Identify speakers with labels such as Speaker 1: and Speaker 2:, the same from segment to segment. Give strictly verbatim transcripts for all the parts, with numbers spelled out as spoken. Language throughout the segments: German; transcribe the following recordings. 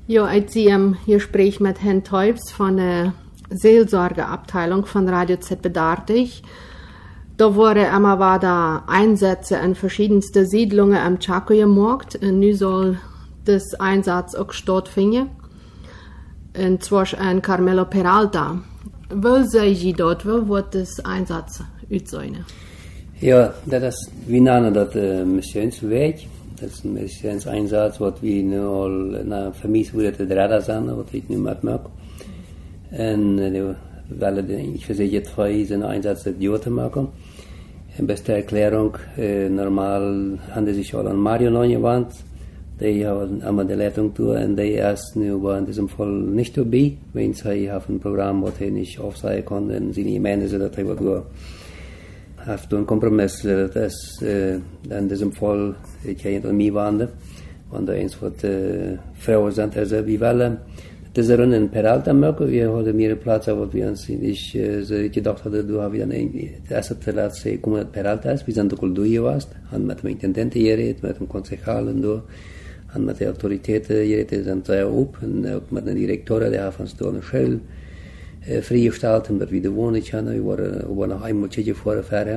Speaker 1: Ja, ich sehe im Gespräch mit Herrn Teubs von der Seelsorgeabteilung von Radio Z Bedartig. Da wurden immer weiter Einsätze in verschiedenste Siedlungen am Chaco-Markt. Und nun soll das Einsatz auch stattfinden. Und zwar in Carmelo Peralta. Wo sei Sie dort? Wo wird das Einsatz aussehen?
Speaker 2: Ja, dat is, we namen dat uh, missionsweg. Dat is een missionseinsatz, wat we nu al naar vermis worden te redden zijn, wat ik nu met maak. En uh, we willen, ik verzekerd het vrij zijn einsatz het jaar te maken. En beste erklärung, uh, normaal hadden zich al aan Mario aangewandt. Die hebben allemaal de Leitung toe en die is nu in diesem Fall nicht dabei, wenn sie auf ein Programm, was hij nicht aufzeigen konnte, und sie nicht meinen, dass hij wat door. Heeft een compromis, dat is uh, in diesem Fall, ik ga niet aan mij wandelen, want er eens wat uh, vrouwen zijn, also wie willen, das ist in Peralta maken, we hadden meer plaats, wat we ons niet uh, gedacht hadden, du hebben dan de eerste plaats komen uit Peralta is, we zijn ook al door geweest, en met de intendente gereed, met de concejal en door, en met de autoriteiten gereed, die zijn daar op, en ook met de directoren, die hebben ons door een school Uh, vrijgesteld en dat we de wonen kennen. We waren, we waren nog eenmaal tje voor verder.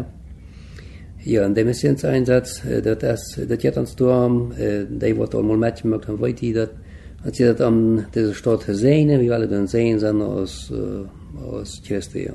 Speaker 2: Ja, en de missionseinsatz, uh, dat is, dat gaat ons door, uh, die wordt allemaal metgemaakt en weet je dat, als je dat aan deze stad gezien, we willen dan zijn zijn als, uh, als Christen.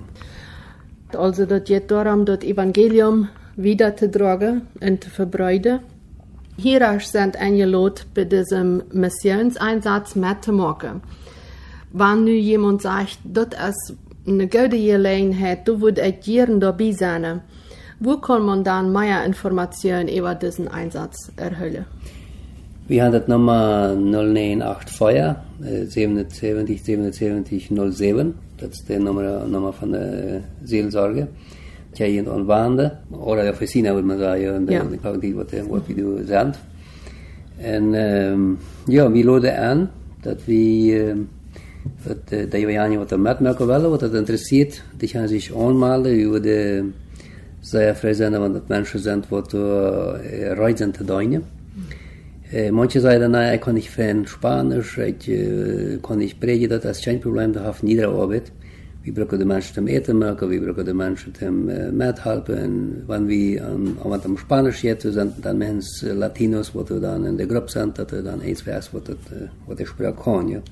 Speaker 1: Also, dat gaat daarom dat Evangelium wieder te dragen en te verbreiden. Hier sind eingeladen, bei diesem Missionseinsatz mit zu machen. Wenn nu jemand sagt, das ist eine gute Gelegenheit, du würdest echt gerne dabei sein, wo kann man dann mehr Informationen über diesen Einsatz erhalten?
Speaker 2: Wir haben das Nummer null neun acht vier siebenundsiebzig siebenundsiebzig null sieben, das ist die Nummer, Nummer von der Seelsorge. Ja, hier in Wande, oder der Officina, würde man sagen, ja, ich glaube, die, was wir du sind. Und ähm, ja, wir laden an, dass wir wat de Jani wat er metmaken willen, wat het interesseert, die gaan zich aanmelden. We worden zeer vrij zijn, want dat mensen zijn wat uh, reizen te doen. Uh, manche zeiden, nee, ik kan niet van Spanisch, ik uh, kan niet predigen, dat is geen probleem, dat heeft iedere arbeid. We gebruiken de mensen te eten maken, we gebruiken de mensen te uh, methelpen. En wanneer we um, wat om Spanisch zitten, zijn dan mensen Latinos, wat we dan in de groep zijn, dat we dan eens weten wat, uh, wat ik spreek kan. Ja.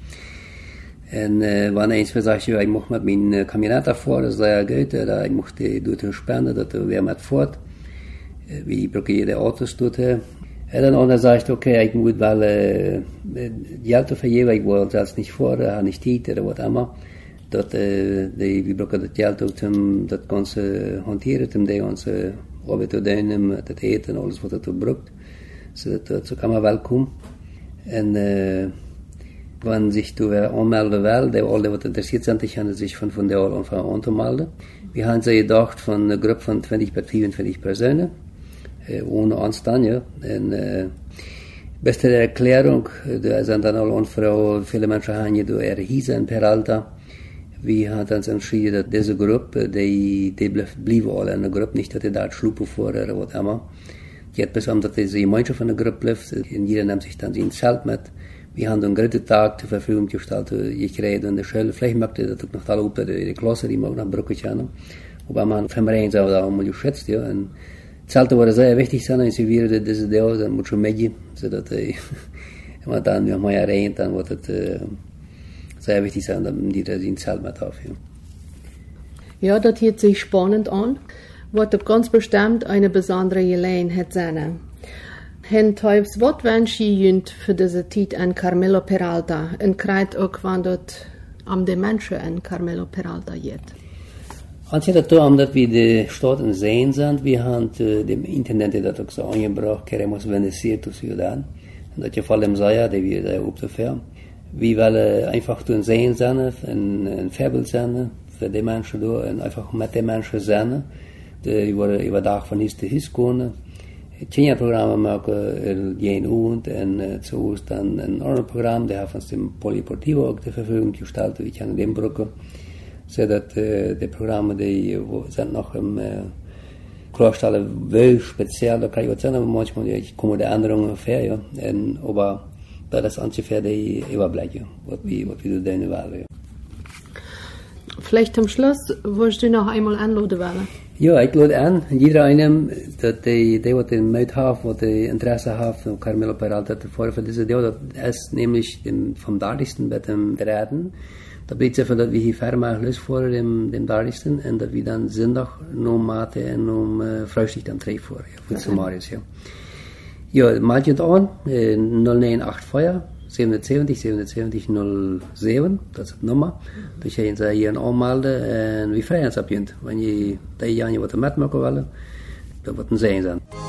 Speaker 2: En uh, wanneer eens gezegd, ja, ik mocht met mijn uh, kameraden voor, dat is heel goed, uh, ik mocht die doen spenden, dat we weer met voort. Uh, we gebruiken de auto's doen. En dan ander zegt, oké, okay, ik moet wel uh, geld vergeven, ik wil zelfs niet voor, uh, niet tijd, of wat allemaal. Dat uh, we gebruiken dat geld ook om dat ganze hanteren, om die onze arbeid te doen, met het eten en alles wat het gebruikt. Dus dat zo kan maar welkom. En uh, wenn sich du anmelden will, die alle, die interessiert sind, die können sich von, von der Anfang an anmelden. Wir haben sie gedacht von einer Gruppe von zwanzig bis vierundzwanzig Personen, äh, ohne Anstand, ja. Und, äh, beste Erklärung, da sind dann alle Frauen, viele Menschen haben ja eher hießen in Peralta. Wir haben uns entschieden, dass diese Gruppe, die, die blieben alle in der Gruppe, nicht, dass die da schlupen vor oder was immer. Die hat besonders, dass diese Gemeinschaft von der Gruppe bleibt, und jeder nimmt sich dann sein Zelt mit. Wir haben einen guten Tag zur Verfügung gestellt, gekriegt in der Schule. Vielleicht möchte ich das auch noch alle auf die Klasse, die mag nach Brücke kennen. Aber man vom Rhein auch da einmal geschätzt, ja. Und Zelte waren sehr wichtig sein, und sie werden diese Deo, dann muss schon mitgehen, so dass, äh, wenn dann noch mal rein, dann wird es, äh, sehr wichtig sein, dass die da den Zelt mit auf, ja.
Speaker 1: Ja, das hört sich spannend an. Wird ganz bestimmt eine besondere Gelegenheit sein. Herr Teubs, was wünscht ihr für diese Zeit in Carmelo Peralta? Und gerade auch, wenn dort am die Menschen in Carmelo Peralta geht?
Speaker 2: Als je dat doet, omdat we de stad in zijn zijn, we hebben uh, de internet dat ook zo aangebracht, queremos bendecir tu ciudad. En dat je vor allem zei, dat we daar op te ver. We willen einfach in zijn zijn, een, een voorbeeld zijn, voor die mensen door, en einfach met die mensen zijn. De, we über dag van is te huis komen. Kinderprogrammen maken, jeden Abend, en uh, zo is dan een ander programma, die hebben ons de Poliportivo ook ter Verfügung gesteld, we kunnen den brücken. Zodat uh, de programma die uh, zijn nog im uh, Klarstellen wel speziell, da kann ich was sagen, aber manchmal ja, kommen die Änderungen ungefähr, ja. En, aber Dat is ongeveer de overblik, wat we, wat we doen willen.
Speaker 1: Vielleicht am Schluss würdest du noch einmal anladen wollen.
Speaker 2: Ja, ik lade aan, jeder einem, dat die, die wat een meid heeft, wat die Interesse heeft, om Carmelo Peralta te volgen voor deze deel, dat is nämlich dem, vom Darlisten met hem te reden. Dat betekent even dat we hier ver maken lust voor dem, dem Darlisten en dat we dan zondag nog maten en om uh, fruistig dan treffen voor, ja, voor okay. Marius, ja. Ja, maak je het aan, uh, nul negen acht vier zevenenzeventig zevenenzeventig nul zeven, dat is het nummer. Dus je gaat hier aanmelden en we vrij ons op je. Wanneer je die wat met maken willen, dat wordt een zijn zijn.